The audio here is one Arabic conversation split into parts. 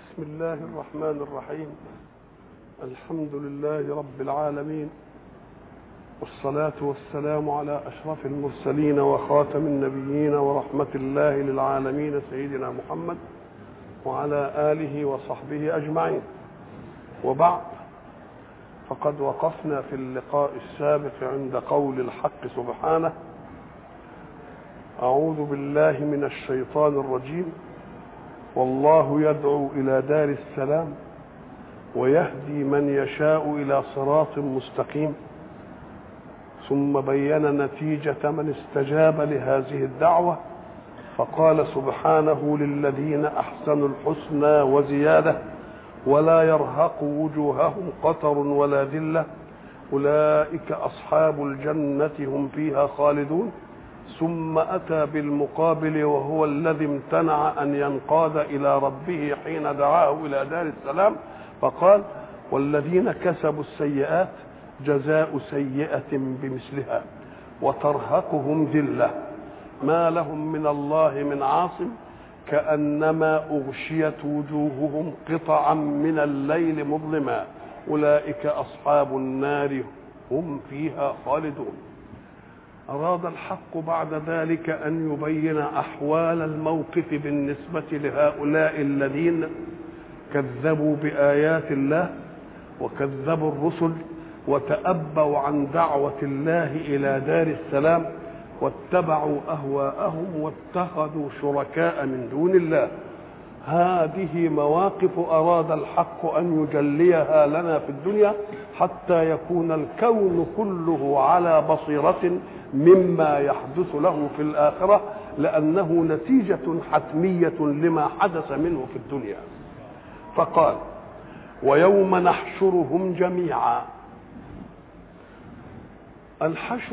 بسم الله الرحمن الرحيم. الحمد لله رب العالمين، والصلاة والسلام على أشرف المرسلين وخاتم النبيين ورحمة الله للعالمين سيدنا محمد وعلى آله وصحبه أجمعين. وبعد، فقد وقفنا في اللقاء السابق عند قول الحق سبحانه: أعوذ بالله من الشيطان الرجيم، والله يدعو إلى دار السلام ويهدي من يشاء إلى صراط مستقيم. ثم بين نتيجة من استجاب لهذه الدعوة فقال سبحانه: للذين أحسنوا الحسنى وزيادة ولا يرهق وجوههم قتر ولا ذلة أولئك أصحاب الجنة هم فيها خالدون. ثم أتى بالمقابل وهو الذي امتنع أن ينقاد إلى ربه حين دعاه إلى دار السلام، فقال: والذين كسبوا السيئات جزاء سيئة بمثلها وترهقهم ذلة ما لهم من الله من عاصم كأنما أغشيت وجوههم قطعا من الليل مظلما أولئك أصحاب النار هم فيها خالدون. أراد الحق بعد ذلك أن يبين أحوال الموقف بالنسبة لهؤلاء الذين كذبوا بآيات الله وكذبوا الرسل وتأبوا عن دعوة الله إلى دار السلام واتبعوا أهواءهم واتخذوا شركاء من دون الله. هذه مواقف أراد الحق أن يجليها لنا في الدنيا حتى يكون الكون كله على بصيرة مما يحدث له في الآخرة، لأنه نتيجة حتمية لما حدث منه في الدنيا. فقال: ويوم نحشرهم جميعا. الحشر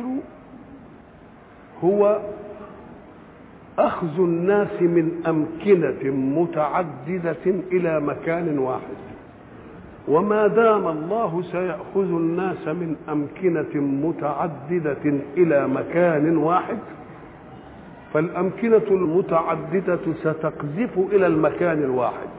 هو أخذ الناس من أمكنة متعددة إلى مكان واحد، وما دام الله سيأخذ الناس من أمكنة متعددة إلى مكان واحد فالأمكنة المتعددة ستقذف إلى المكان الواحد.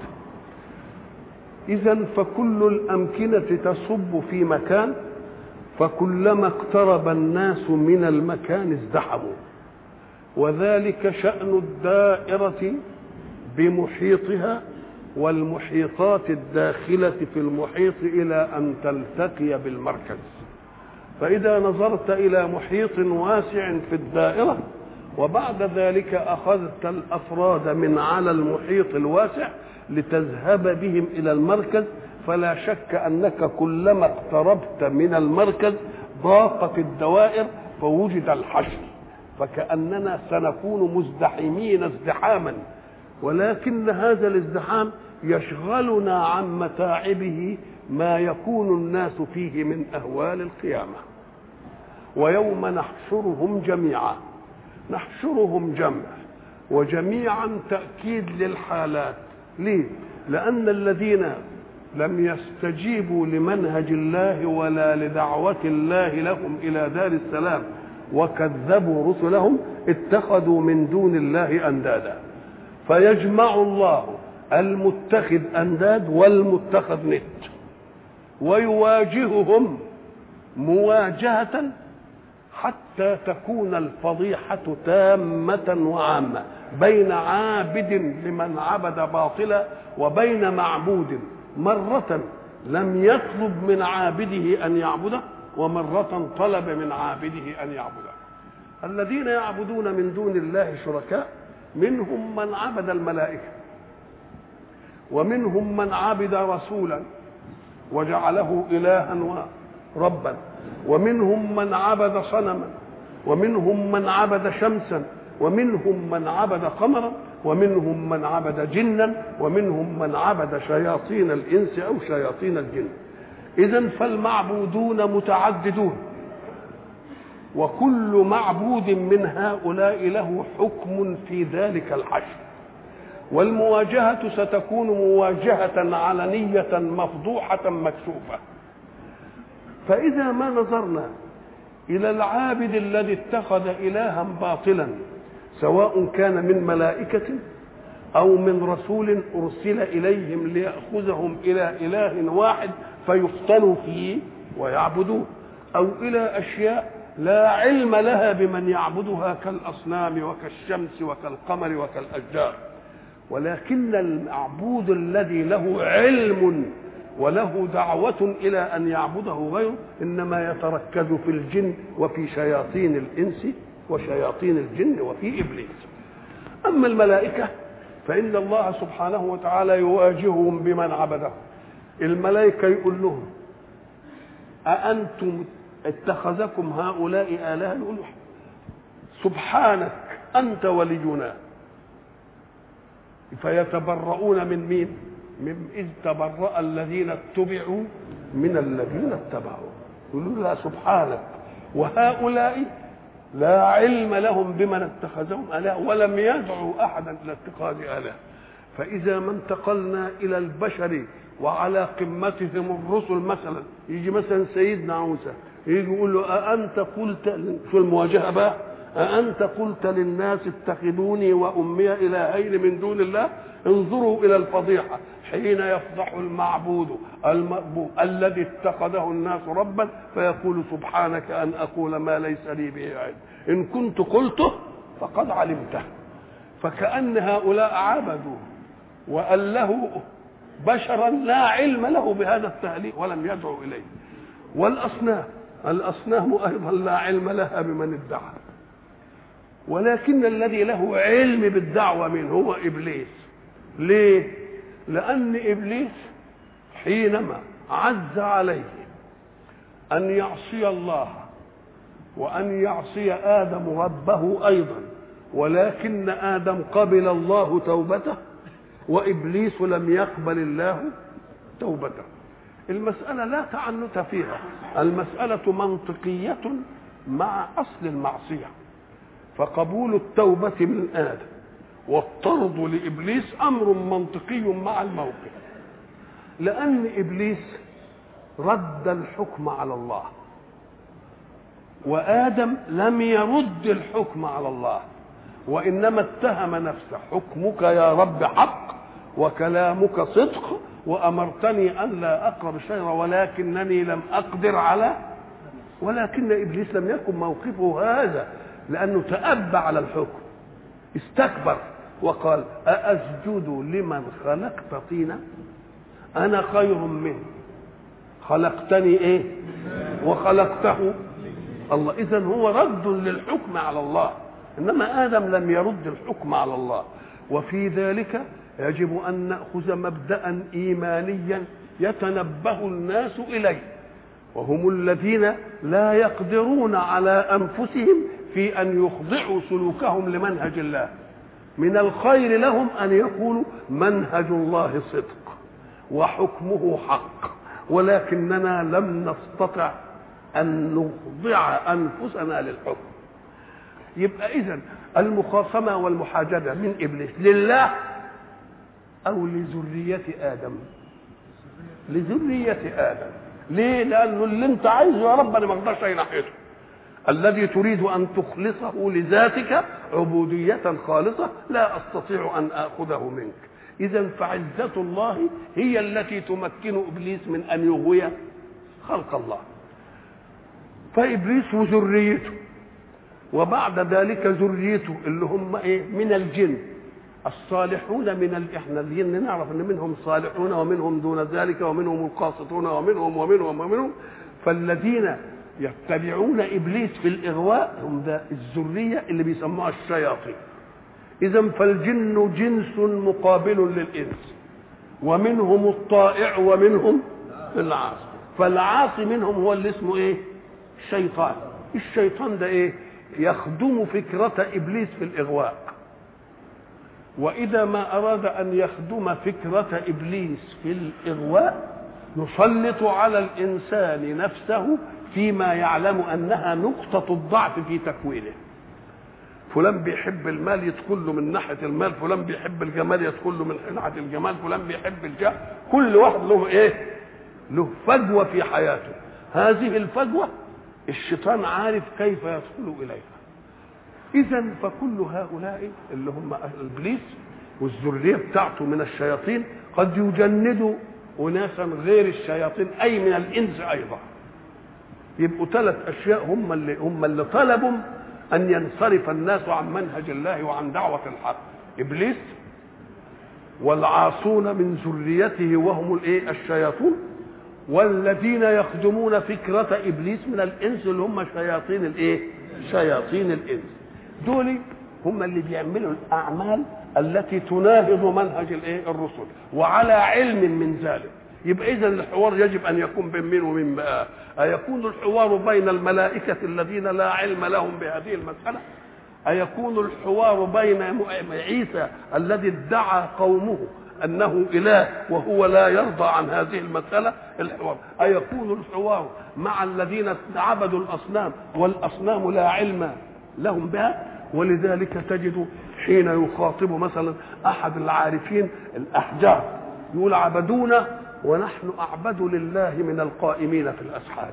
إذن فكل الأمكنة تصب في مكان، فكلما اقترب الناس من المكان ازدحموا، وذلك شأن الدائرة بمحيطها والمحيطات الداخلة في المحيط إلى أن تلتقي بالمركز. فإذا نظرت إلى محيط واسع في الدائرة وبعد ذلك أخذت الأفراد من على المحيط الواسع لتذهب بهم إلى المركز، فلا شك أنك كلما اقتربت من المركز ضاقت الدوائر فوجد الحشر، فكأننا سنكون مزدحمين ازدحاما، ولكن هذا الازدحام يشغلنا عن متاعبه ما يكون الناس فيه من أهوال القيامة. ويوم نحشرهم جميعا. نحشرهم جمع، وجميعا تأكيد للحالات. ليه؟ لأن الذين لم يستجيبوا لمنهج الله ولا لدعوة الله لهم إلى دار السلام وكذبوا رسلهم اتخذوا من دون الله أندادا، فيجمع الله المتخذ أنداد والمتخذ ند ويواجههم مواجهة حتى تكون الفضيحة تامة وعامة بين عابد لمن عبد باطلا وبين معبود مرة لم يطلب من عابده أن يعبده ومرة طلب من عابده أن يعبده. الذين يعبدون من دون الله شركاء منهم من عبد الملائكة، ومنهم من عبد رسولا وجعله إلها وربا، ومنهم من عبد صنما، ومنهم من عبد شمسا، ومنهم من عبد قمرا، ومنهم من عبد جنا، ومنهم من عبد شياطين الإنس أو شياطين الجن. إذن فالمعبودون متعددون، وكل معبود من هؤلاء له حكم في ذلك الحشر. والمواجهة ستكون مواجهة علنية مفضوحة مكشوفة. فإذا ما نظرنا إلى العابد الذي اتخذ إلها باطلا سواء كان من ملائكة أو من رسول أرسل إليهم ليأخذهم إلى إله واحد فيفتنوا فيه ويعبدوه، أو إلى أشياء لا علم لها بمن يعبدها كالأصنام وكالشمس وكالقمر وكالأشجار. ولكن المعبود الذي له علم وله دعوة إلى أن يعبده غيره إنما يتركز في الجن وفي شياطين الإنس وشياطين الجن وفي إبليس. أما الملائكة فإن الله سبحانه وتعالى يواجههم بمن عبده. الملائكة يقول لهم أأنتم اتخذكم هؤلاء آلهة؟ يقولوا سبحانك أنت ولينا. فيتبرؤون من مين؟ من إذ تبرأ الذين اتبعوا من الذين اتبعوا. يقولوا لا سبحانك، وهؤلاء لا علم لهم بمن اتخذهم آلهة ولم يدعوا أحدا إلى اتخاذ آلهة. فإذا ما انتقلنا إلى البشر وعلى قمتهم الرسل، مثلا يجي مثلا سيدنا موسى يجي يقول له أأنت قلت، شو المواجهة بقى، أأنت قلت للناس اتخذوني وأمي إلهين من دون الله؟ انظروا إلى الفضيحة حين يفضح المعبود المربوب الذي اتخذه الناس ربا فيقول سبحانك أن أقول ما ليس لي به علم، إن كنت قلته فقد علمته. فكأن هؤلاء عبدوا وأله بشرا لا علم له بهذا التهليل ولم يدعو إليه. الأصنام أيضا لا علم لها بمن ادعى، ولكن الذي له علم بالدعوة منه هو إبليس. ليه؟ لأن إبليس حينما عز عليه أن يعصي الله وأن يعصي آدم ربه أيضا، ولكن آدم قبل الله توبته وإبليس لم يقبل الله توبته. المسألة لا تعنت فيها، المسألة منطقية مع أصل المعصية. فقبول التوبة من آدم والطرد لإبليس أمر منطقي مع الموقف، لأن إبليس رد الحكم على الله وآدم لم يرد الحكم على الله، وإنما اتهم نفسه. حكمك يا رب حق وكلامك صدق وأمرتني أن لا أقرب شيئا ولكنني لم أقدر على. ولكن إبليس لم يكن موقفه هذا، لأنه تأبى على الحكم، استكبر وقال أأسجد لمن خلقت طينا؟ أنا خير منه، خلقتني إيه وخلقته الله. إذن هو رد للحكم على الله، إنما آدم لم يرد الحكم على الله. وفي ذلك يجب أن نأخذ مبدأ إيمانيا يتنبه الناس إليه، وهم الذين لا يقدرون على أنفسهم في أن يخضعوا سلوكهم لمنهج الله. من الخير لهم أن يقولوا منهج الله صدق وحكمه حق، ولكننا لم نستطع أن نخضع أنفسنا للحكم. يبقى إذن المخاصمة والمحاججة من إبليس لله أو لذرية آدم؟ لذرية آدم. ليه؟ لأنه اللي أنت عايزه يا رب أنا ما أقدرش أي ناحيته. الذي تريد أن تخلصه لذاتك عبودية خالصة لا أستطيع أن آخذه منك. إذن فعزة الله هي التي تمكن إبليس من أن يغوي خلق الله. فإبليس وذريته، وبعد ذلك ذريته اللي هم إيه؟ من الجن الصالحون من احنا الجن نعرف ان منهم صالحون ومنهم دون ذلك ومنهم القاسطون ومنهم. فالذين يتبعون ابليس في الاغواء هم ده الذريه اللي بيسموها الشياطين. اذا فالجن جنس مقابل للانس، ومنهم الطائع ومنهم العاصي. فالعاصي منهم هو اللي اسمه ايه؟ الشيطان. الشيطان ده ايه؟ يخدم فكره ابليس في الاغواء. وإذا ما أراد أن يخدم فكرة إبليس في الإغواء نسلط على الإنسان نفسه فيما يعلم أنها نقطة الضعف في تكوينه. فلان بيحب المال يدخل له من ناحية المال، فلان بيحب الجمال يدخل له من ناحية الجمال، فلان بيحب الجاه. كل واحد له إيه؟ له فجوة في حياته. هذه الفجوة الشيطان عارف كيف يدخل إليها. إذن فكل هؤلاء اللي هم إبليس والذريه بتاعته من الشياطين قد يجندوا اناسا غير الشياطين اي من الانس ايضا. يبقوا 3 اشياء هم اللي طلبوا ان ينصرف الناس عن منهج الله وعن دعوه الحق: ابليس، والعاصون من ذريته وهم الايه؟ الشياطين، والذين يخدمون فكره ابليس من الانس اللي هم شياطين الايه؟ شياطين الانس. دول هم اللي بيعملوا الاعمال التي تناهض منهج الايه؟ الرسل، وعلى علم من ذلك. يبقى اذا الحوار يجب ان يكون بين مين ومين بقى؟ ايكون الحوار بين الملائكه الذين لا علم لهم بهذه المساله؟ ايكون الحوار بين عيسى الذي ادعى قومه انه اله وهو لا يرضى عن هذه المساله؟ الحوار. ايكون الحوار مع الذين عبدوا الاصنام والاصنام لا علم لهم بها؟ ولذلك تجد حين يخاطب مثلا احد العارفين الاحجار يقول: عبدونا ونحن اعبد لله من القائمين في الاسحار.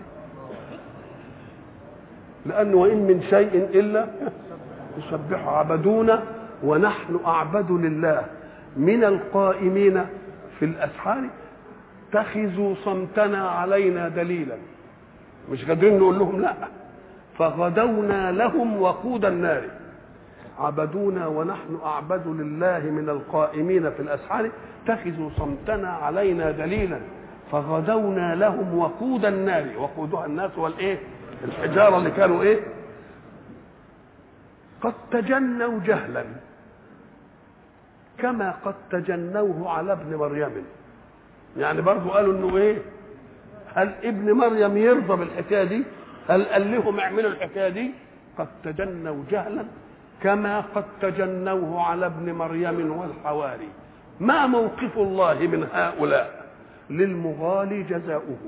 لانه وان من شيء الا يسبح. عبدونا ونحن اعبد لله من القائمين في الاسحار اتخذوا صمتنا علينا دليلا. مش قادرين نقول لهم لا، فغدونا لهم وقود النار. عبدونا ونحن اعبد لله من القائمين في الاسحار اتخذوا صمتنا علينا دليلا فغدونا لهم وقود النار. وقودها الناس والايه؟ الحجاره اللي كانوا ايه؟ قد تجنوا جهلا كما قد تجنوه على ابن مريم. يعني برضو قالوا انه ايه؟ هل ابن مريم يرضى بالحكايه دي؟ هل قال لهم اعملوا الحكايه دي؟ قد تجنوا جهلا كما قد تجنوه على ابن مريم والحواري. ما موقف الله من هؤلاء؟ للمغالي جزاؤه،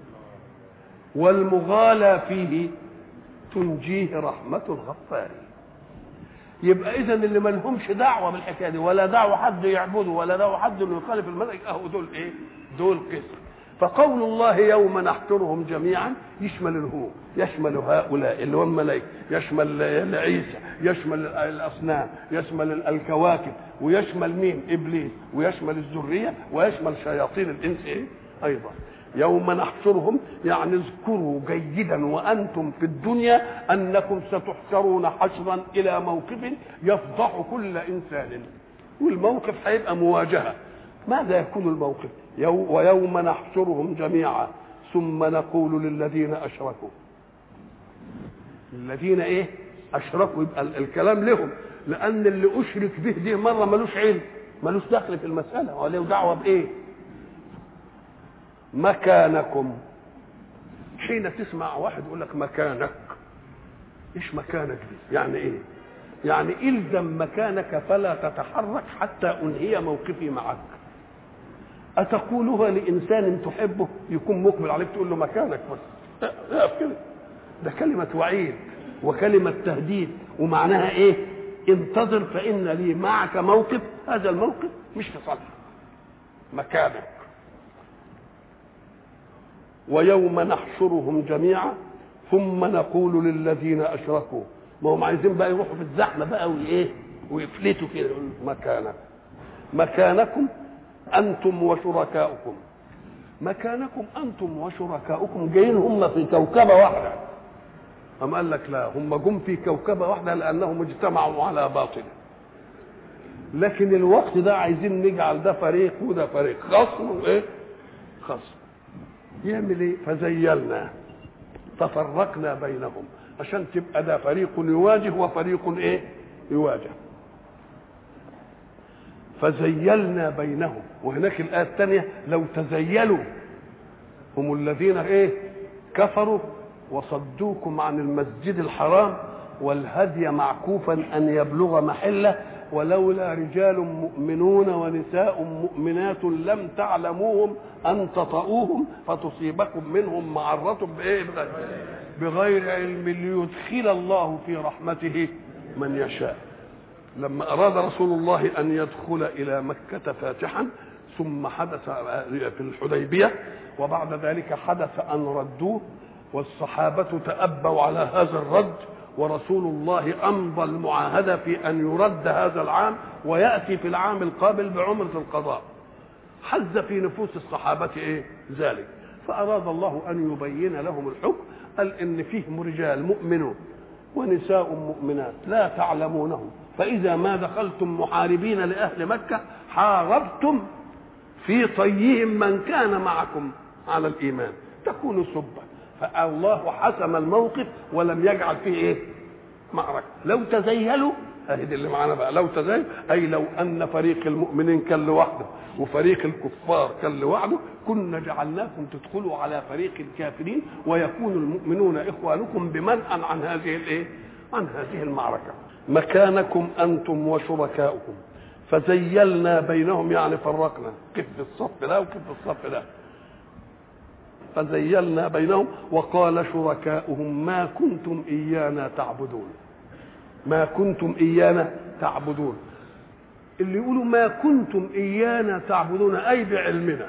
والمغالى فيه تنجيه رحمة الغفار. يبقى إذن اللي ما لهمش دعوة بالحكاية دي، ولا دعوة حد يعبده، ولا دعوة حد إنه يخالف المنهج، أهو دول إيه؟ دول قسم. فقول الله يوم نحشرهم جميعا يشمل الهو، يشمل هؤلاء اللي هم الملائكة، يشمل عيسى، يشمل الأصنام، يشمل الكواكب، ويشمل مين؟ إبليس، ويشمل الذرية، ويشمل شياطين الإنس إيه؟ أيضا. يوم نحشرهم يعني اذكروا جيدا وأنتم في الدنيا أنكم ستحشرون حشرا إلى موقف يفضح كل إنسان، والموقف هيبقى مواجهة. ماذا يكون الموقف؟ ويوم نحشرهم جميعا ثم نقول للذين أشركوا. الذين إيه؟ أشركوا. يبقى الكلام لهم، لأن اللي أشرك به دي مرة ملوش علم، ملوش دخل في المسألة، ولا دعوة بإيه؟ مكانكم. حين تسمع واحد يقول لك مكانك، ايش مكانك دي؟ يعني ايه؟ يعني الزم مكانك فلا تتحرك حتى انهي موقفي معك. اتقولها لانسان تحبه يكون مقبل عليك تقول له مكانك بس؟ لا كده، ده كلمه وعيد وكلمه تهديد، ومعناها ايه؟ انتظر فان لي معك موقف، هذا الموقف مش في صالحك. مكانك. ويوم نحشرهم جميعا ثم نقول للذين اشركوا. ما هم عايزين بقى يروحوا في الزحمه بقى وايه؟ ويفلتوا كده. مكانك، مكانكم انتم وشركاؤكم. مكانكم انتم وشركاؤكم جايين هم في كوكبه واحده. أم قال لك لا، هم جم في كوكبه واحده لانهم اجتمعوا على باطل، لكن الوقت ده عايزين نجعل ده فريق وده فريق، خصم وايه؟ خصم. يعمل ايه؟ فزيلنا، تفرقنا بينهم عشان تبقى ده فريق يواجه وفريق ايه؟ يواجه. فزيلنا بينهم. وهناك الآية الثانية لو تزيلوا هم الذين ايه؟ كفروا وصدوكم عن المسجد الحرام والهدي معكوفا أن يبلغ محله ولولا رجال مؤمنون ونساء مؤمنات لم تعلموهم أن تطؤوهم فتصيبكم منهم معرة بإيه؟ بغير علم ليدخل الله في رحمته من يشاء. لما أراد رسول الله أن يدخل إلى مكة فاتحا ثم حدث في الحديبية وبعد ذلك حدث أن ردوه والصحابة تأبوا على هذا الرد ورسول الله أمضى المعاهدة في أن يرد هذا العام ويأتي في العام القابل بعمرة القضاء. حز في نفوس الصحابة إيه؟ ذلك. فأراد الله أن يبين لهم الحكم، قال إن فيهم رجال مؤمنون ونساء مؤمنات لا تعلمونهم، فإذا ما دخلتم محاربين لأهل مكة حاربتم في طيهم من كان معكم على الإيمان تكونوا سبا. فالله حسم الموقف ولم يجعل فيه إيه؟ معركة. لو تزيلوا، أهد اللي معنا بقى، لو تزيل أي لو أن فريق المؤمنين كان لوحده وفريق الكفار كان لوحده كنا جعلناكم تدخلوا على فريق الكافرين ويكون المؤمنون إخوانكم بمنأ عن هذه الإيه؟ عن هذه المعركة. مكانكم أنتم وشركاؤكم فزيلنا بينهم، يعني فرقنا، كف الصف ده وكف الصف ده، فزيلنا بينهم. وقال شركاؤهم ما كنتم إيانا تعبدون، ما كنتم إيانا تعبدون. اللي يقولوا ما كنتم إيانا تعبدون أي بعلمنا،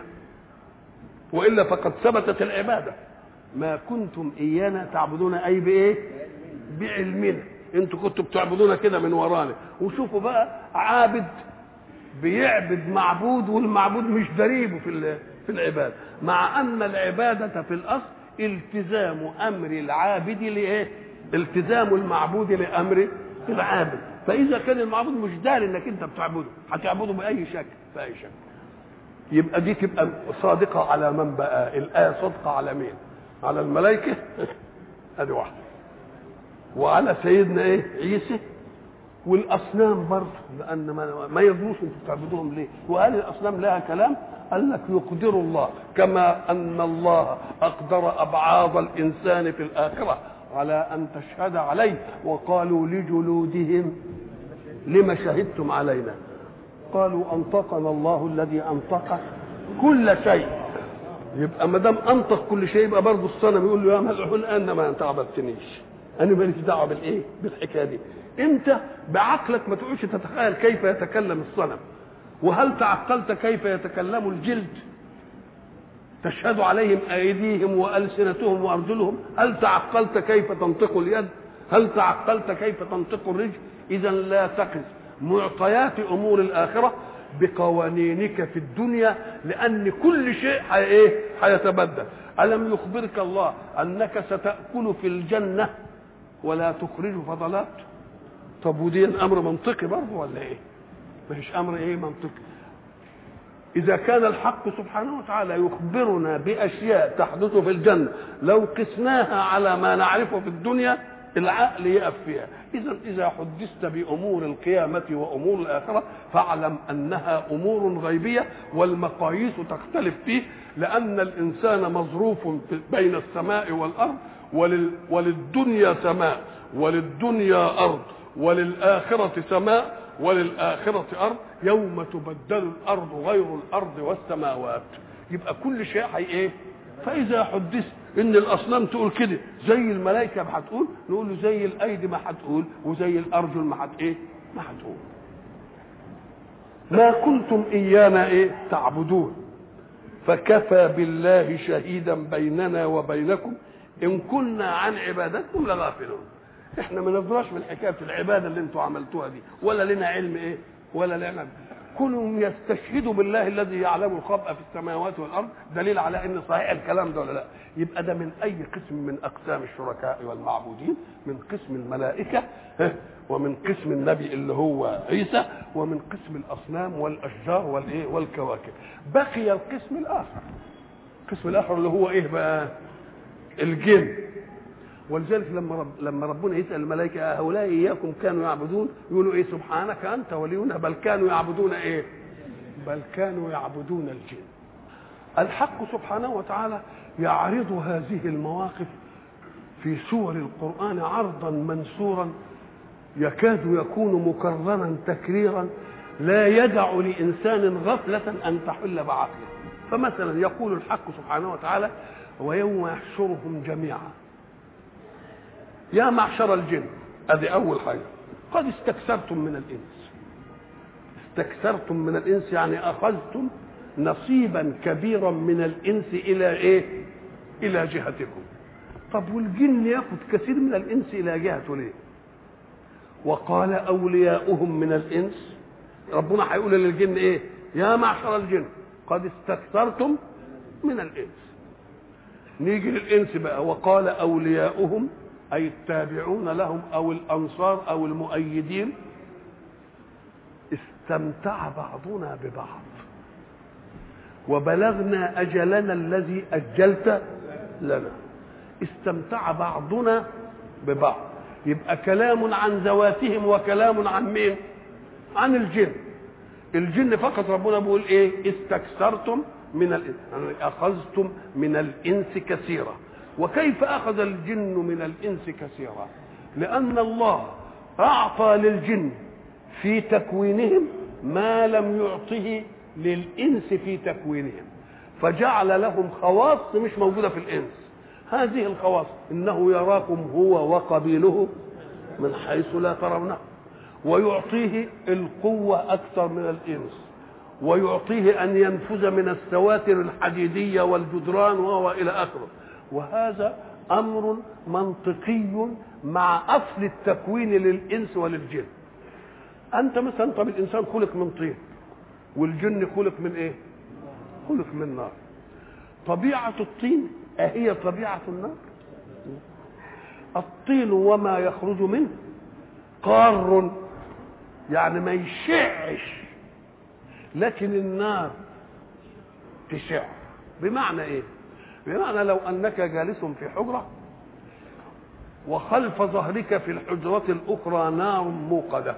وإلا فقد ثبتت العبادة. ما كنتم إيانا تعبدون أي بإيه؟ بعلمنا. انتوا كنتوا بتعبدونا كده من ورانا. وشوفوا بقى عابد بيعبد معبود والمعبود مش دريبه في العبادة، مع أن العبادة في الأصل التزام أمر العابد لإيه؟ التزام المعبود لأمر العابد. فإذا كان المعبود مش داري إنك أنت بتعبده، هتعبده بأي شكل، بأي شكل. يبقى دي تبقى صادقة على من بقى؟ الآية صادقة على مين؟ على الملائكة ادي واحدة، وعلى سيدنا ايه؟ عيسى، والاصنام برضه، لان ما يجوز انتم تعبدوهم ليه؟ وهل الاصنام لها كلام؟ قال لك يقدر الله كما ان الله اقدر ابعاض الانسان في الاخره على ان تشهد عليه، وقالوا لجلودهم لما شهدتم علينا؟ قالوا انطقنا الله الذي انطق كل شيء. يبقى ما دام انطق كل شيء يبقى برضه الصنم يقول له يا ملعون انما انت عبدتنيش، انا ماليش دعوه بالايه؟ بالحكايه دي. انت بعقلك ما تقولش تتخيل كيف يتكلم الصنم، وهل تعقلت كيف يتكلم الجلد؟ تشهد عليهم ايديهم والسنتهم وارجلهم، هل تعقلت كيف تنطق اليد؟ هل تعقلت كيف تنطق الرجل؟ اذا لا تقس معطيات امور الاخره بقوانينك في الدنيا، لان كل شيء هيتبدل. الم يخبرك الله انك ستاكل في الجنه ولا تخرج فضلات؟ طب ودي امر منطقي برضه ولا ايه؟ مش امر ايه منطقي؟ اذا كان الحق سبحانه وتعالى يخبرنا باشياء تحدث في الجنه لو قسناها على ما نعرفه في الدنيا العقل يقف فيها. اذا حدثت بامور القيامه وامور الاخره فاعلم انها امور غيبيه، والمقاييس تختلف فيه، لان الانسان مظروف بين السماء والارض، وللدنيا سماء وللدنيا ارض وللاخره سماء وللاخره ارض، يوم تبدل الارض غير الارض والسماوات. يبقى كل شيء ايه؟ فاذا حدثت ان الاصنام تقول كده زي الملائكه ما هتقول، نقول له زي الايدي ما هتقول وزي الارجل ما ايه؟ ما هتقول. ما كنتم ايانا ايه؟ تعبدون فكفى بالله شهيدا بيننا وبينكم ان كنا عن عبادتكم لغافلون. احنا ما ندراش من حكايه العباده اللي انتم عملتوها دي، ولا لنا علم ايه؟ ولا لنا. كلهم يستشهدوا بالله الذي يعلم الخبأ في السماوات والارض، دليل على ان صحيح الكلام ده ولا لا. يبقى ده من اي قسم من اقسام الشركاء والمعبودين؟ من قسم الملائكه، ومن قسم النبي اللي هو عيسى، ومن قسم الاصنام والاشجار والايه؟ والكواكب. بقي القسم الاخر، القسم الاخر اللي هو ايه بقى؟ الجن. ولذلك لما ربنا يسأل الملائكة هؤلاء إياكم كانوا يعبدون، يقولوا إيه؟ سبحانك أنت ولينا، بل كانوا يعبدون إيه؟ بل كانوا يعبدون الجن. الحق سبحانه وتعالى يعرض هذه المواقف في سور القرآن عرضا منسورا يكاد يكون مكررا تكريرا لا يدع لإنسان غفلة أن تحل بعقله. فمثلا يقول الحق سبحانه وتعالى ويوم يحشرهم جميعا يا معشر الجن، هذه أول حاجة، قد استكثرتم من الإنس. استكثرتم من الإنس يعني أخذتم نصيبا كبيرا من الإنس إلى إيه؟ إلى جهتكم. طب والجن ياخد كثير من الانس الى جهته ليه؟ وقال اولياؤهم من الانس، ربنا هيقول للجن ايه؟ يا معشر الجن قد استكثرتم من الانس. نيجي للانس بقى، وقال اولياؤهم اي التابعون لهم او الانصار او المؤيدين، استمتع بعضنا ببعض وبلغنا اجلنا الذي اجلت لنا. استمتع بعضنا ببعض، يبقى كلام عن ذواتهم وكلام عن مين؟ عن الجن. الجن فقط ربنا بيقول ايه؟ استكثرتم من الانس، يعني اخذتم من الانس كثيرا. وكيف اخذ الجن من الانس كثيرا؟ لان الله اعطى للجن في تكوينهم ما لم يعطه للانس في تكوينهم، فجعل لهم خواص مش موجوده في الانس. هذه الخواص انه يراكم هو وقبيله من حيث لا ترونه، ويعطيه القوه اكثر من الانس، ويعطيه ان ينفذ من السواتر الحديديه والجدران وهو الى اخره. وهذا امر منطقي مع اصل التكوين للانس وللجن. انت مثلا، طب الانسان خلق من طين والجن خلق من ايه؟ خلق من نار. طبيعه الطين اهي طبيعه النار؟ الطين وما يخرج منه قار، يعني ما يشعش، لكن النار تشع. بمعنى ايه؟ بمعنى لو انك جالس في حجره وخلف ظهرك في الحجرة الأخرى نار موقدة،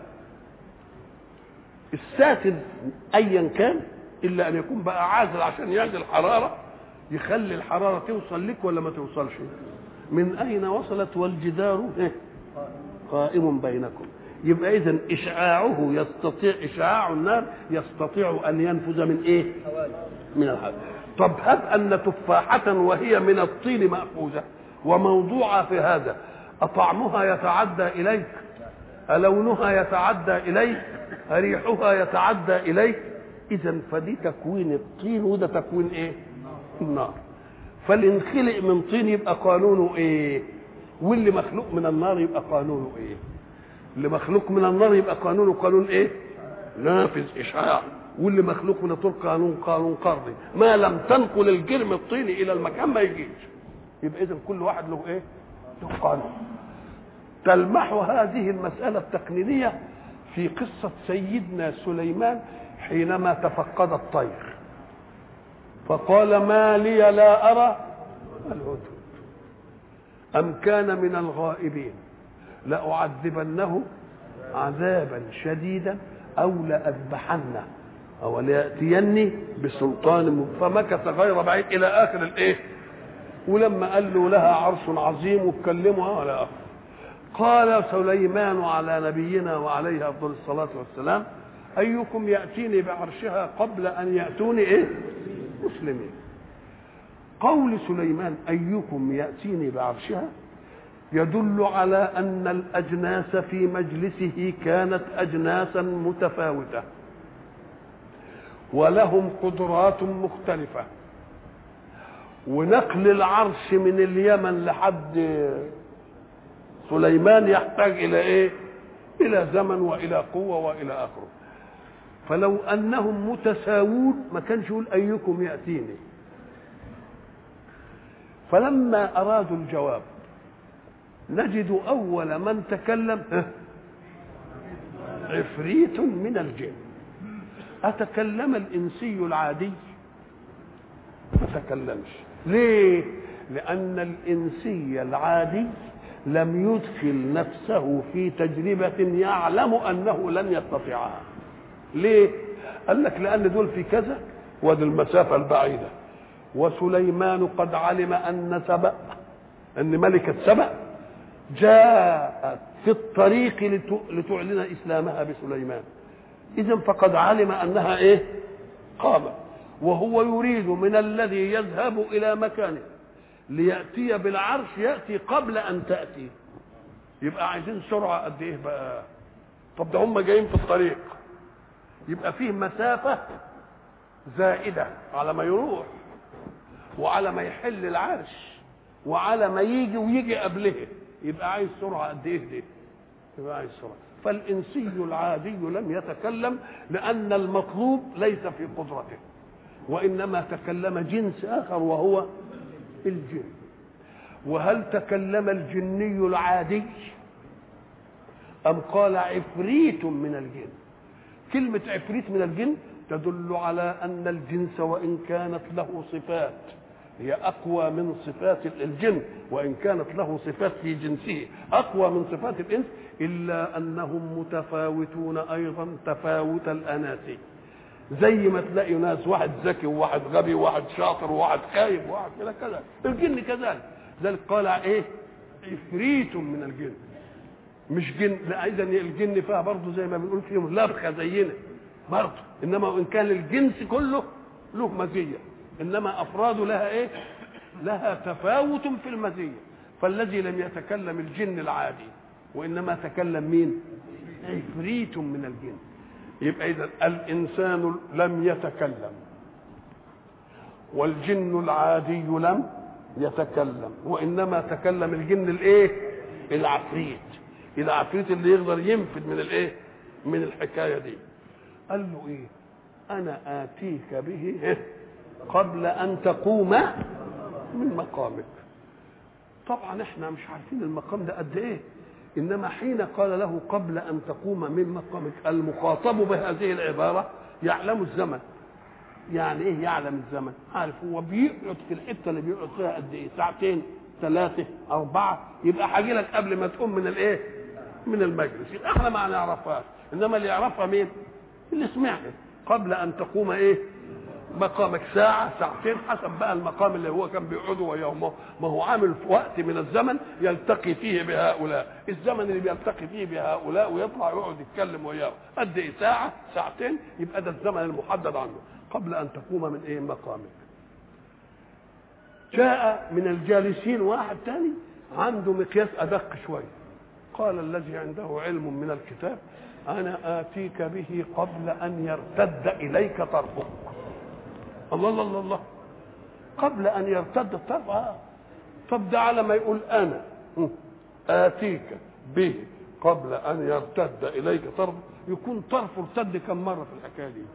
الساتر أيا كان إلا أن يكون بقى عازل عشان يعزل الحرارة، يخلي الحرارة توصل لك ولا ما توصلش؟ من أين وصلت؟ والجدار قائم بينكم. يبقى إذن إشعاعه يستطيع، إشعاع النار يستطيع أن ينفذ من إيه؟ من الحرارة. طب هب أن تفاحة وهي من الطين مأخوذة وموضوعة في هذا، أطعمها يتعدى إليك؟ ألونها يتعدى إليك؟ ريحها يتعدى إليك؟ إذن فدي تكوين الطين وده تكوين إيه؟ النار. فالانخلق من طين يبقى قانونه إيه؟ واللي مخلوق من النار يبقى قانونه إيه؟ اللي مخلوق من النار يبقى قانونه قانون إيه؟ نافذ إشعاع. واللي مخلوق من الطين قانون قرضي، ما لم تنقل الجرم الطيني إلى المكان ما يجيش. يبقى إذن كل واحد له إيه؟ له قانون. تلمح هذه المسألة التقنينية في قصة سيدنا سليمان حينما تفقد الطير فقال ما لي لا أرى الهدهد أم كان من الغائبين لأعذبنه عذابا شديدا أو لأذبحنه أو ليأتيني بسلطان فمكث غير بعيد إلى آخر الإيه. ولما قال له لها عرش عظيم واتكلمها على آخر. قال سليمان على نبينا وعليه أفضل الصلاة والسلام أيكم يأتيني بعرشها قبل أن يأتوني إيه؟ مسلمين. قول سليمان أيكم يأتيني بعرشها يدل على أن الأجناس في مجلسه كانت أجناسا متفاوتة ولهم قدرات مختلفة، ونقل العرش من اليمن لحد سليمان يحتاج إلى إيه؟ إلى زمن وإلى قوة وإلى آخره. فلو أنهم متساوون ما كانش يقول أيكم يأتيني. فلما أرادوا الجواب نجد أول من تكلم عفريت من الجن. أتكلم الإنسي العادي؟ ما تكلمش. ليه؟ لأن الإنسي العادي لم يدخل نفسه في تجربة يعلم أنه لن يستطيعها. ليه؟ قال لك لأن دول في كذا وادي المسافة البعيدة، وسليمان قد علم أن سبأ، أن ملكة سبأ جاءت في الطريق لتعلن إسلامها بسليمان. إذن فقد علم أنها إيه؟ قامت، وهو يريد من الذي يذهب إلى مكانه ليأتي بالعرش يأتي قبل أن تأتي. يبقى عايزين سرعة قد إيه بقى؟ طب ده هم جايين في الطريق، يبقى فيه مسافة زائدة على ما يروح وعلى ما يحل العرش. وعلى ما يجي ويجي قبله يبقى عايز سرعه قد ايه دي؟ يبقى عايز سرعه. فالانسي العادي لم يتكلم لان المطلوب ليس في قدرته، وانما تكلم جنس اخر وهو الجن. وهل تكلم الجني العادي ام قال عفريت من الجن؟ كلمه عفريت من الجن تدل على ان الجنس وان كانت له صفات هي اقوى من صفات الجن، وان كانت له صفات في جنسه اقوى من صفات الانس، الا انهم متفاوتون ايضا تفاوت الاناسي. زي ما تلاقي ناس واحد ذكي وواحد غبي وواحد شاطر وواحد خايب وواحد كذا، الجن كذلك. ذلك قال ايه؟ عفريت من الجن، مش جن. لا، اذا الجن فيها برضه زي ما بنقول فيهم لبخه زينا برضه، انما وان كان الجنس كله له مزيه، انما افراده لها ايه؟ لها تفاوت في المزيه. فالذي لم يتكلم الجن العادي، وانما تكلم مين؟ عفريت من الجن. يبقى اذا الانسان لم يتكلم والجن العادي لم يتكلم، وانما تكلم الجن الايه؟ العفريت. العفريت اللي يقدر ينفذ من الايه؟ من الحكايه دي. قال له ايه؟ انا اتيك به قبل ان تقوم من مقامك. طبعا احنا مش عارفين المقام ده قد ايه، انما حين قال له قبل ان تقوم من مقامك، المخاطب بهذه العباره يعلم الزمن. يعني ايه يعلم الزمن؟ عارف هو بيقعد في الحته اللي بيقعد فيها قد ايه، ساعتين، 3، 4، يبقى هاجي لك قبل ما تقوم من الايه؟ من المجلس. يبقى احنا ما نعرفهاش، انما اللي يعرفها مين؟ اللي سمعها. قبل ان تقوم ايه؟ مقامك، ساعة، ساعتين، حسب بقى المقام اللي هو كان بيقعده ويومه. ما هو عامل في وقت من الزمن يلتقي فيه بهؤلاء، الزمن اللي بيلتقي فيه بهؤلاء ويطلع يقعد يتكلم وياه قد ايه؟ ساعة، ساعتين، يبقى ده الزمن المحدد عنه. قبل ان تقوم من ايه؟ مقامك. جاء من الجالسين واحد تاني عنده مقياس ادق شويه، قال الذي عنده علم من الكتاب انا اتيك به قبل ان يرتد اليك طرفك. الله الله الله الله، قبل ان يرتد الطرف. طب ده على ما يقول انا اتيك به قبل ان يرتد اليك طرف، يكون طرفه ارتد كم مره في الحكايه دي؟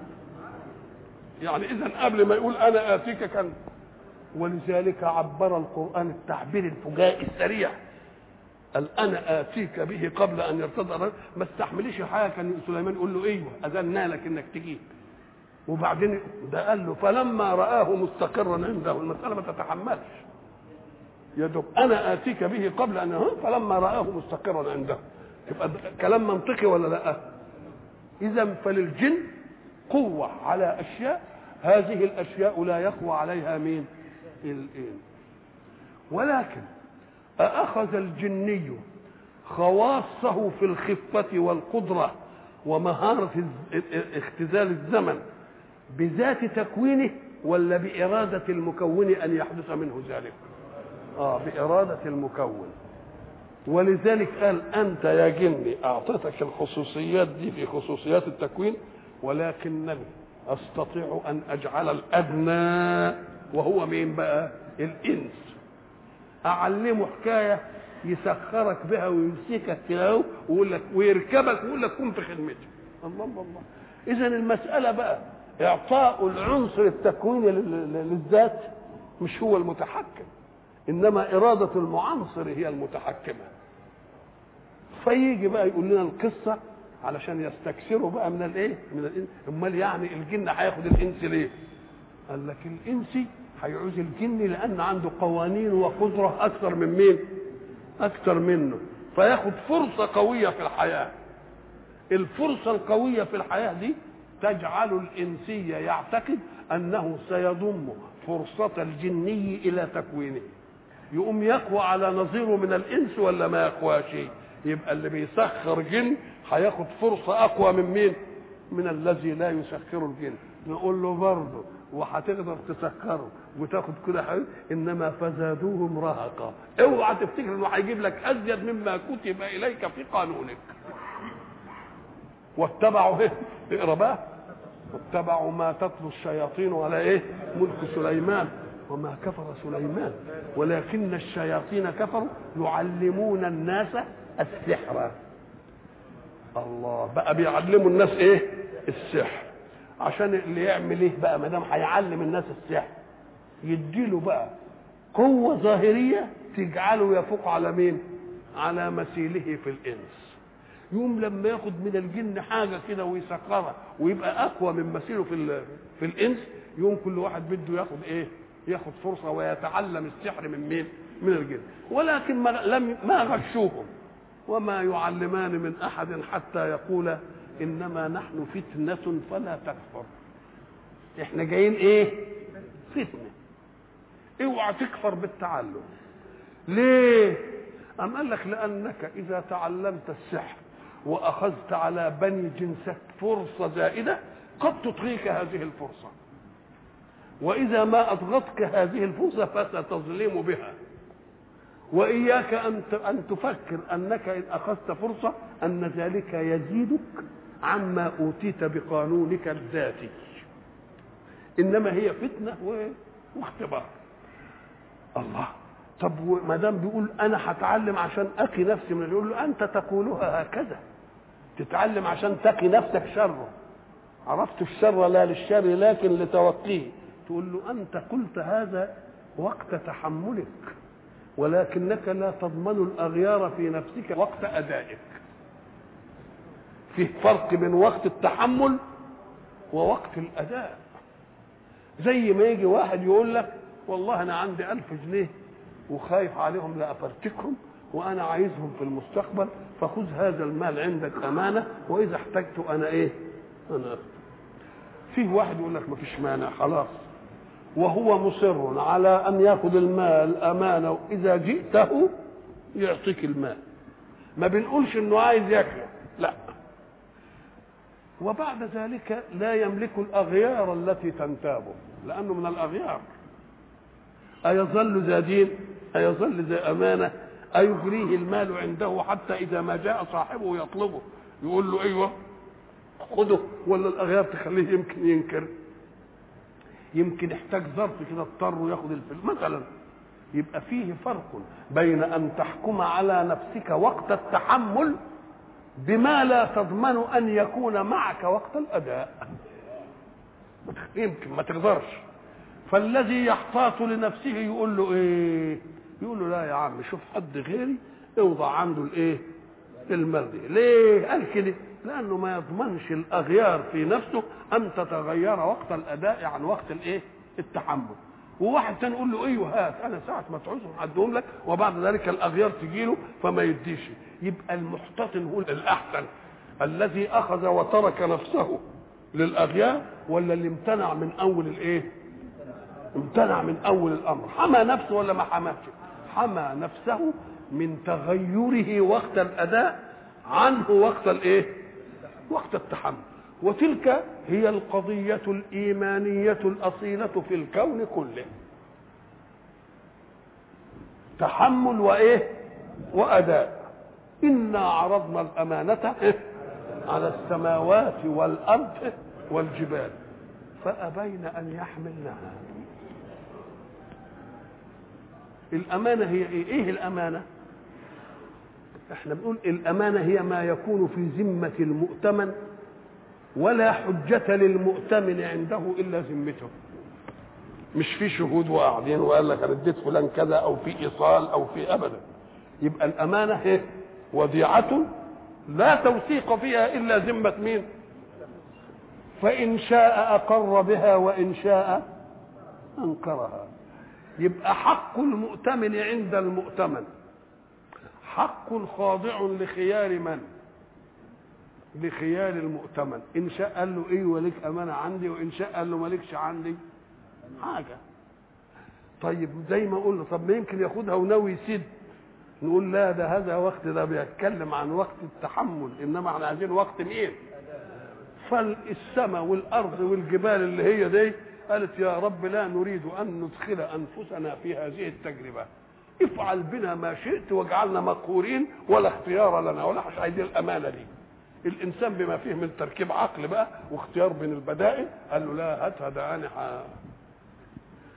يعني اذا قبل ما يقول انا اتيك كان. ولذلك عبر القران التعبير الفجائي السريع، قال انا اتيك به قبل ان يرتد. ما استحملش حاجه، كان سليمان يقول له ايوه اذنا لك انك تجيب، وبعدين ده قال له فلما رآه مستقرا عنده. المسألة ما تتحملش، يا دوب أنا آتيك به قبل أن فلما رآه مستقرا عنده. يبقى كلام منطقي ولا لا؟ إذا فللجن قوة على أشياء، هذه الأشياء لا يقوى عليها مين؟ الإنس. ولكن أأخذ الجني خواصه في الخفة والقدرة ومهارة اختزال الزمن بذات تكوينه، ولا بإرادة المكون أن يحدث منه ذلك؟ بإرادة المكون. ولذلك قال أنت يا جني أعطيتك الخصوصيات دي في خصوصيات التكوين، ولكنني أستطيع أن أجعل الأدنى وهو مين بقى؟ الإنس. أعلمه حكاية يسخرك بها ويمسكك كده ويقول لك ويركبك ويقول لك قم في خدمتي. الله الله. إذا المسألة بقى إعطاء العنصر التكويني للذات مش هو المتحكم، إنما إرادة المعنصر هي المتحكمة. فيجي بقى يقول لنا القصة علشان يستكثروا بقى من الإيه؟ من الإنس. أمال يعني الجن هياخد الإنس ليه؟ قال لك الإنسي هيعوز الجن لأن عنده قوانين وقدرة أكثر من مين؟ أكثر منه، فياخد فرصة قوية في الحياة. الفرصة القوية في الحياة دي تجعل الإنسي يعتقد أنه سيضم فرصة الجني إلى تكوينه، يقوم يقوى على نظيره من الإنس ولا ما يقواش؟ يبقى اللي بيسخر جن هياخد فرصة أقوى من مين؟ من الذي لا يسخر الجن. نقول له برضه وهتقدر تسخره وتاخد كل حاجه، انما فزادوهم رهقا. اوعى تفتكر انه هيجيب لك ازيد مما كتب اليك في قانونك. واتبعوا اقرا بقى، واتبعوا ما تتلو الشياطين على ملك سليمان وما كفر سليمان ولكن الشياطين كفروا يعلمون الناس السحر. الله بقى بيعلموا الناس ايه؟ السحر. عشان اللي يعمل ايه بقى ما دام هيعلم الناس السحر؟ يديله بقى قوه ظاهريه تجعله يفوق على مين؟ على مثيله في الانس. يوم لما ياخد من الجن حاجه كده ويسكرها ويبقى اقوى من مثيله في الانس، يوم كل واحد بده ياخد ايه؟ ياخد فرصه ويتعلم السحر من مين؟ من الجن. ولكن ما غشوهم وما يعلمان من احد حتى يقولا انما نحن فتنه فلا تكفر. احنا جايين ايه؟ فتنه. اوعى تكفر بالتعلم. ليه؟ أم قال لك لأنك إذا تعلمت السحر وأخذت على بني جنسك فرصة زائدة قد تطغيك هذه الفرصة، وإذا ما أضغتك هذه الفرصة فستظلم بها. وإياك أن تفكر أنك إن أخذت فرصة أن ذلك يزيدك عما أوتيت بقانونك الذاتي، إنما هي فتنة واختبار. الله. طب ما دام بيقول انا هتعلم عشان اقي نفسي من، يقول له انت تقولها هكذا، تتعلم عشان تقي نفسك شره. عرفت الشر لا للشر لكن لتوقيه. تقول له انت قلت هذا وقت تحملك، ولكنك لا تضمن الاغيار في نفسك وقت ادائك. فيه فرق بين وقت التحمل ووقت الاداء. زي ما يجي واحد يقول لك والله انا عندي 1000 جنيه وخايف عليهم لأفرتكهم وأنا عايزهم في المستقبل، فخذ هذا المال عندك أمانة وإذا احتجته أنا إيه؟ أنا أخذ. فيه واحد يقول لك مفيش مانع خلاص، وهو مصر على أن يأخذ المال أمانة وإذا جئته يعطيك المال. ما بنقولش إنه عايز ياكله، لا. وبعد ذلك لا يملك الأغيار التي تنتابه لأنه من الأغيار. أيظل ذا دين؟ أيظل ذا أمانة؟ أيجريه المال عنده حتى إذا ما جاء صاحبه يطلبه يقول له أيوة خده؟ ولا الأغيار تخليه يمكن ينكر، يمكن يحتاج ظرف كده اضطر وياخد الفلوس مثلا. يبقى فيه فرق بين أن تحكم على نفسك وقت التحمل بما لا تضمن أن يكون معك وقت الأداء. يمكن ما تقدرش، فالذي يحتاط لنفسه يقول له ايه؟ يقول له لا يا عم شوف حد غيري اوضع عنده الايه؟ المال دي. ليه قال كده؟ لانه ما يضمنش الاغيار في نفسه ان تتغير وقت الاداء عن وقت الايه؟ التحمل. وواحد تاني يقول له ايوه هات انا ساعه ما تعوزهم هديهم لك، وبعد ذلك الاغيار تجي له فما يديش. يبقى المحتطن هو الاحسن، الذي اخذ وترك نفسه للاغيار ولا اللي امتنع من اول الايه؟ امتنع من اول الامر. حمى نفسه ولا ما حماش؟ حمى نفسه من تغيره وقت الاداء عنه وقت الايه؟ وقت التحمل. وتلك هي القضية الإيمانية الأصيلة في الكون كله. تحمل وإيه؟ وأداء. إنا عرضنا الأمانة على السماوات والأرض والجبال فأبين أن يحملنها. الأمانة هي إيه؟ إيه الأمانة؟ إحنا بنقول الأمانة هي ما يكون في ذمة المؤتمن ولا حجة للمؤتمن عنده إلا ذمته. مش في شهود وقاعدين وقال لك أنا اديت فلان كذا أو في إيصال أو في أبدا. يبقى الأمانة هي وديعة لا توثيق فيها إلا ذمة مين؟ فإن شاء أقر بها وإن شاء أنكرها. يبقى حق المؤتمن عند المؤتمن حق خاضع لخيار من؟ لخيار المؤتمن. إن شاء قال له إيه وليك أمانة عندي، وإن شاء قال له مالكش عندي حاجة. طيب زي ما قلنا طب ما يمكن ياخدها وناوي يسد، نقول لا ده هذا وقت ده بيتكلم عن وقت التحمل، إنما احنا عايزين وقت مين؟ فالسماء والأرض والجبال اللي هي دي قالت يا رب لا نريد أن ندخل أنفسنا في هذه التجربة، افعل بنا ما شئت واجعلنا مقهورين ولا اختيار لنا ولا مش عايزين الأمانة دي. الإنسان بما فيه من تركيب عقل بقى واختيار بين البدائل قال له لا هاتها ده أنا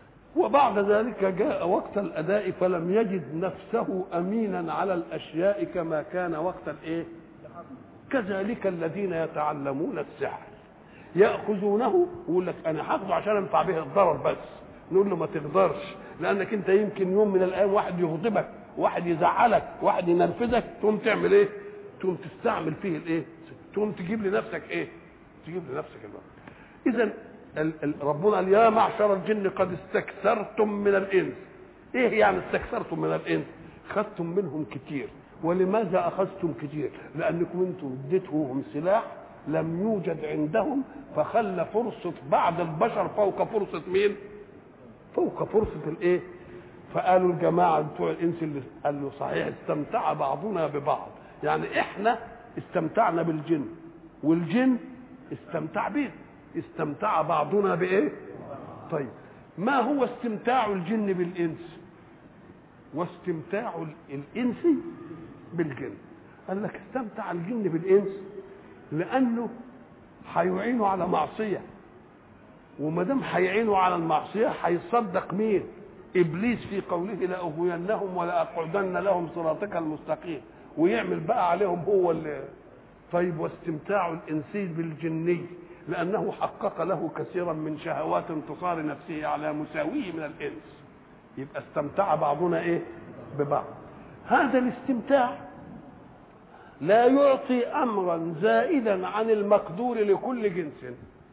وبعد ذلك جاء وقت الأداء فلم يجد نفسه أمينا على الأشياء كما كان وقت الإيه؟ كذلك الذين يتعلمون السحر يأخذونه ويقول لك أنا هاخده عشان أنفع به الضرر بس. نقول له ما تقدرش، لأنك أنت يمكن يوم من الأيام واحد يغضبك، واحد يزعلك، واحد ينرفزك، تقوم تعمل إيه؟ تقوم تستعمل فيه الإيه؟ تقوم تجيب لنفسك إيه؟ تجيب لنفسك الوقت. إذا ربنا قال يا معشر الجن قد استكثرتم من الإنس. إيه يعني استكثرتم من الإنس؟ خدتم منهم كتير. ولماذا أخذتم كتير؟ لأنكم أنتم اديتهم سلاح لم يوجد عندهم، فخلى فرصة بعض البشر فوق فرصة مين؟ فوق فرصة الإيه؟ فقالوا الجماعة بتوع الإنس اللي قال له صحيح استمتع بعضنا ببعض، يعني إحنا استمتعنا بالجن والجن استمتع بيه، استمتع بعضنا بإيه؟ طيب ما هو استمتاع الجن بالإنس واستمتاع الإنس بالجن؟ قال لك استمتع الجن بالإنس لأنه هيعينوا على معصية، وما دام هيعينوا على المعصية هيصدق مين؟ إبليس في قوله لأغوينهم ولأقعدن لهم صراطك المستقيم، ويعمل بقى عليهم هو اللي. طيب واستمتاع الإنسي بالجني لأنه حقق له كثيرا من شهوات انتصار نفسه على مساويه من الإنس. يبقى استمتع بعضنا إيه؟ ببعض. هذا الاستمتاع لا يعطي أمرا زائدا عن المقدور لكل جنس.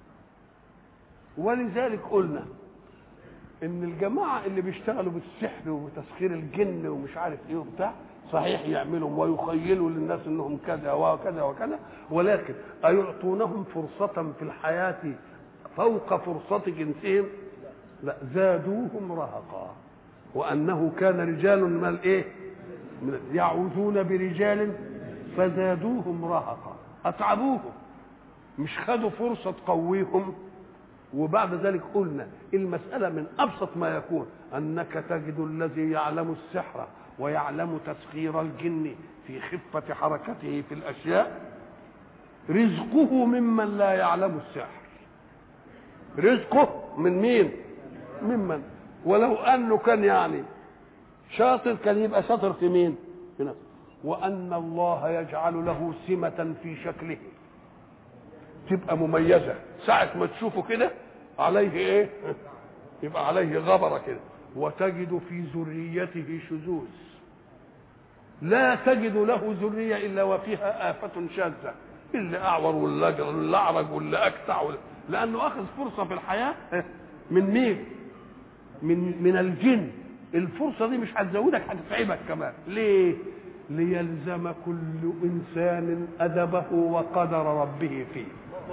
ولذلك قلنا ان الجماعه اللي بيشتغلوا بالسحر وتسخير الجن ومش عارف ايه وبتاع صحيح يعملوا ويخيلوا للناس انهم كذا وكذا وكذا، ولكن ايعطونهم فرصه في الحياه فوق فرصه جنسهم؟ لا، زادوهم رهقا. وانه كان رجال من الايه؟ يعوذون برجال فزادوهم رهقا. اتعبوهم، مش خدوا فرصه تقويهم. وبعد ذلك قلنا المسألة من أبسط ما يكون أنك تجد الذي يعلم السحر ويعلم تسخير الجن في خفة حركته في الأشياء رزقه ممن لا يعلم السحر. رزقه من مين؟ ممن. ولو أنه كان يعني شاطر كان يبقى شاطر في مين؟ في نفسه. وأن الله يجعل له سمة في شكله تبقى مميزة، ساعة ما تشوفه كده عليه ايه؟ يبقى عليه غبرة كده. وتجد في ذريته شذوذ، لا تجد له ذرية إلا وفيها آفة شاذة، اللي أعور واللي أعرج واللي أكتع لأنه أخذ فرصة في الحياة من مين؟ من الجن. الفرصة دي مش هتزودك، هتتعبك كمان. ليه؟ ليلزم كل إنسان أدبه وقدر ربه فيه.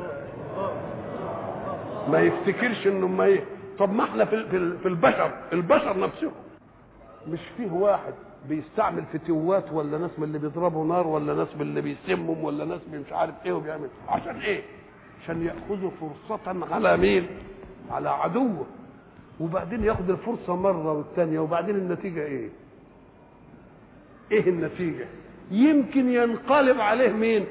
ما يفتكرش انه ما طب ما احنا في البشر نفسهم مش فيه واحد بيستعمل فتوات ولا ناس من اللي بيضربوا نار ولا ناس من اللي بيسمم ولا ناس من مش عارف ايه وبيعمل عشان ايه؟ عشان ياخذوا فرصة على مين؟ على عدوه. وبعدين ياخد الفرصة مرة والثانية، وبعدين النتيجة ايه؟ ايه النتيجة؟ يمكن ينقلب عليه مين؟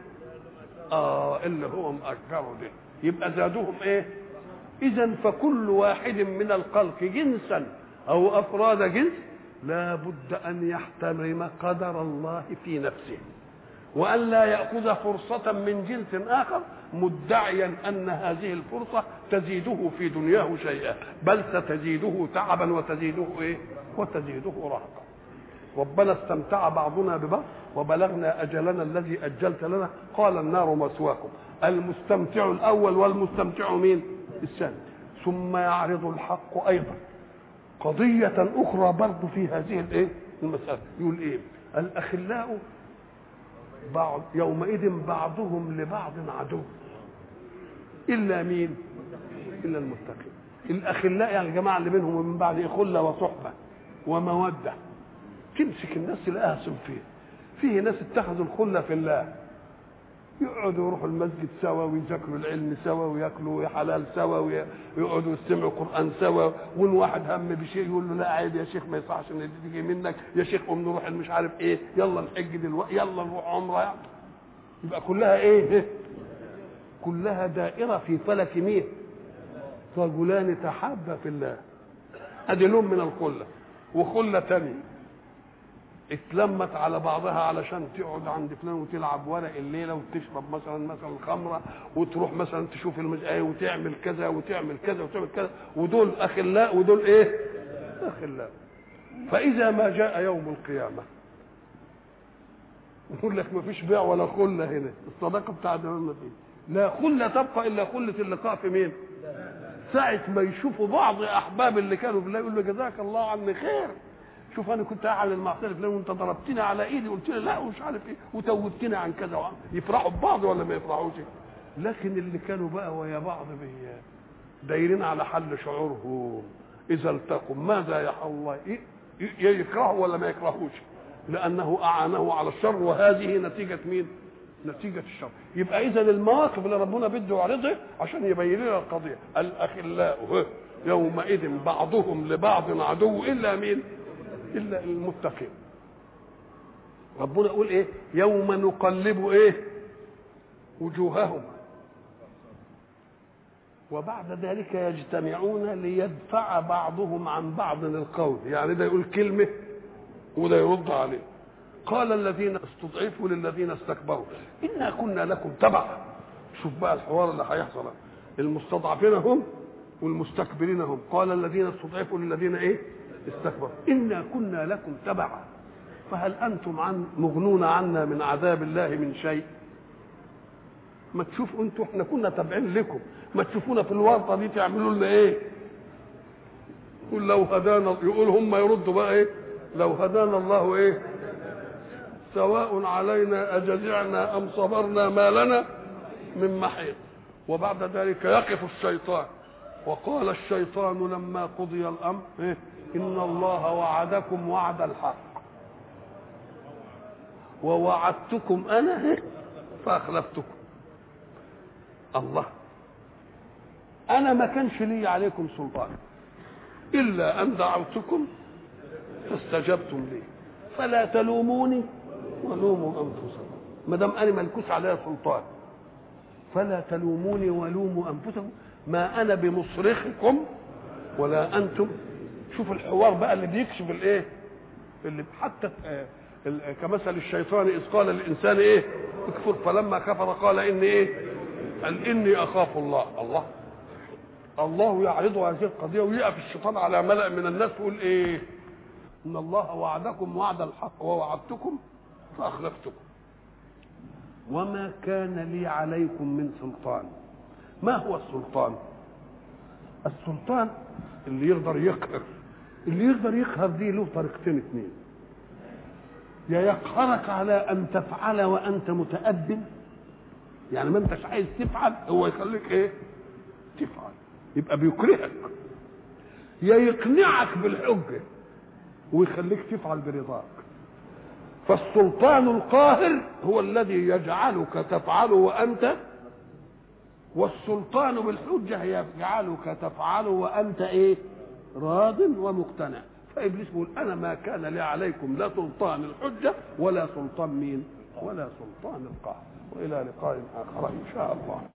اللي هو مأجره ده. يبقى زادوهم ايه؟ اذا فكل واحد من الخلق جنسا او افراد جنس لا بد ان يحترم قدر الله في نفسه، وان لا ياخذ فرصه من جنس اخر مدعيا ان هذه الفرصه تزيده في دنياه شيئا، بل ستزيده تعبا وتزيده ايه؟ وتزيده رهقا. ربنا استمتع بعضنا ببعض وبلغنا اجلنا الذي اجلت لنا، قال النار مثواكم. المستمتع الاول والمستمتع مين؟ الثاني. ثم يعرض الحق ايضا قضيه اخرى برضه في هذه الايه؟ المساله. يقول ايه؟ الاخلاء بعض يومئذ بعضهم لبعض عدو الا مين؟ الا المتقين. الاخلاء يعني الجماعه اللي بينهم ومن بعد خله وصحبه وموده. تمسك الناس تلاقيها صنفين. فيه ناس اتخذوا الخله في الله، يقعدوا يروحوا المسجد سوا ويذاكروا العلم سوا وياكلوا حلال سوا ويقعدوا يستمعوا قران سوا، وان واحد هم بشيء يقول له لا عيب يا شيخ ما يصحش ان تيجي منك يا شيخ، قوم نروح مش عارف ايه، يلا نحج دلوقتي، يلا نروح عمره يعني. يبقى كلها ايه؟ كلها دائره في فلك مين؟ رجلان تحابا في الله. ادي لون من الخله. وخله تانية اتلمت على بعضها علشان تقعد عند فلان وتلعب ورق الليله وتشرب مثلا الخمره وتروح مثلا تشوف وتعمل كذا وتعمل كذا وتعمل كذا، ودول اخلاء ودول ايه؟ اخلاء. فاذا ما جاء يوم القيامه يقول لك ما فيش بيع ولا خله هنا، الصداقه بتاعت ما فيش، لا خله تبقى الا خله اللقاء في مين؟ ساعه ما يشوفوا بعض احباب اللي كانوا بالله يقول له جزاك الله عني خير، شوف انا كنت قاعد المعصيه فلان وانت ضربتني على ايدي وقلت لي لا ومش عارف ايه وتوبتني عن كذا وعن. يفرحوا ببعض ولا ما يفرحوش؟ لكن اللي كانوا بقى ويا بعض دايرين على حل شعورهم اذا التقوا ماذا يحل الله يكرهوا ولا ما يكرهوش؟ لانه اعانه على الشر، وهذه نتيجه مين؟ نتيجه الشر. يبقى اذا المواقف اللي ربنا بده يعرضها عشان يبين لنا القضيه، الاخلاء يومئذ بعضهم لبعض عدو الا مين؟ الا المتقين. ربنا يقول ايه؟ يوم نقلب ايه؟ وجوههم وبعد ذلك يجتمعون ليدفع بعضهم عن بعض القول، يعني ده يقول كلمه وده يرد عليه. قال الذين استضعفوا للذين استكبروا انا كنا لكم تبعا. شوف بقى الحوار اللي هيحصل، المستضعفين هم والمستكبرين هم. قال الذين استضعفوا للذين ايه؟ استكبروا انا كنا لكم تبعا فهل انتم مغنون عنا من عذاب الله من شيء؟ ما تشوفوا انتوا احنا كنا تابعين لكم، ما تشوفونا في الورطه دي تعملوا لنا ايه؟ يقول لو هدانا، يقول هم يردوا بقى ايه؟ لو هدانا الله ايه؟ سواء علينا اجزعنا ام صبرنا ما لنا من محيط. وبعد ذلك يقف الشيطان وقال الشيطان لما قضي الامر إيه؟ ان الله وعدكم وعد الحق ووعدتكم انا فاخلفتكم. الله، انا ما كانش لي عليكم سلطان الا ان دعوتكم فاستجبتم لي فلا تلوموني ولوموا انفسكم. ما دام انا ملكوش عليا سلطان فلا تلوموني ولوموا انفسكم ما انا بمصرخكم ولا انتم. شوف الحوار بقى اللي بيكشف الايه، اللي حتى كمثل الشيطان اذ قال للانسان ايه؟ اكفر فلما كفر قال اني ايه؟ قال اني اخاف الله. الله يعرض هذه القضيه ويقف الشيطان على ملأ من الناس ويقول ايه؟ ان الله وعدكم وعد الحق ووعدتكم فاخلفتكم وما كان لي عليكم من سلطان. ما هو السلطان؟ السلطان اللي يقدر يقهر. اللي يقدر يقهر دي له طريقتين اثنين، يا يقهرك على ان تفعل وانت متأدب، يعني ما انتش عايز تفعل هو يخليك ايه؟ تفعل، يبقى بيكرهك. يا يقنعك بالحجه ويخليك تفعل برضاك. فالسلطان القاهر هو الذي يجعلك تفعل وانت، والسلطان بالحجه يجعلك تفعل وانت ايه؟ راض ومقتنع. فابليس يقول انا ما كان لي عليكم لا سلطان الحجه ولا سلطان مين؟ ولا سلطان القهر. والى لقاء اخر ان شاء الله.